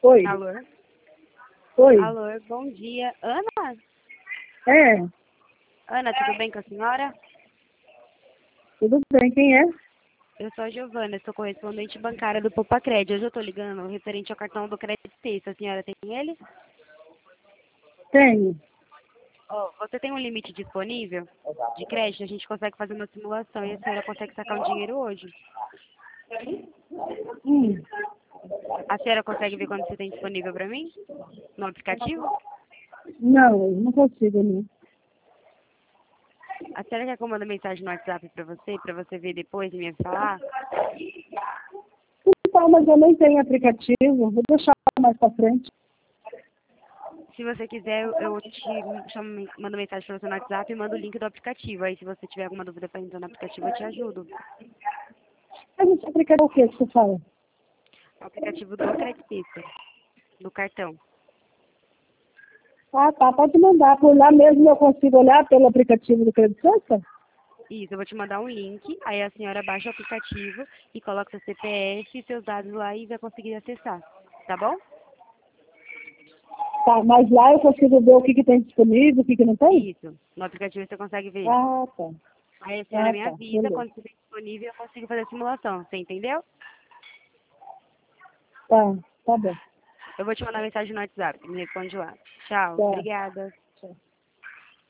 Oi, Alô? oi. Alô, bom dia. Ana? É, Ana, tudo bem com a senhora? tudo bem, quem é? Eu sou a Giovana, sou correspondente bancária do Popacred. Hoje eu estou ligando referente ao cartão do Crédito Texto. A senhora tem ele? Tenho. Você tem um limite disponível de crédito? A gente consegue fazer uma simulação e a senhora consegue sacar um dinheiro hoje. Hum, A senhora consegue ver quando você tem disponível para mim? No aplicativo? não consigo, não. A senhora quer que eu mande mensagem no WhatsApp para você ver depois e me falar? Tá, mas eu nem tenho aplicativo, vou deixar mais pra frente. Se você quiser, eu mando mensagem para você no WhatsApp e mando o link do aplicativo. Aí, se você tiver alguma dúvida para entrar no aplicativo, eu te ajudo. Mas esse aplicativo é o que você fala? O aplicativo do Crédito, do cartão. Ah, tá, pode mandar. Por lá mesmo eu consigo olhar pelo aplicativo do Crédito Santa? Isso, eu vou te mandar um link, aí a senhora baixa o aplicativo e coloca seu CPF e seus dados lá e vai conseguir acessar, tá bom? Tá, mas lá eu consigo ver o que tem disponível, o que não tem? Isso, no aplicativo você consegue ver. Ah, tá. Aí a senhora me Tá, avisa beleza. quando estiver disponível eu consigo fazer a simulação, você entendeu? Tá bom. Eu vou te mandar mensagem no WhatsApp, me responde lá. Tchau, Tá. obrigada.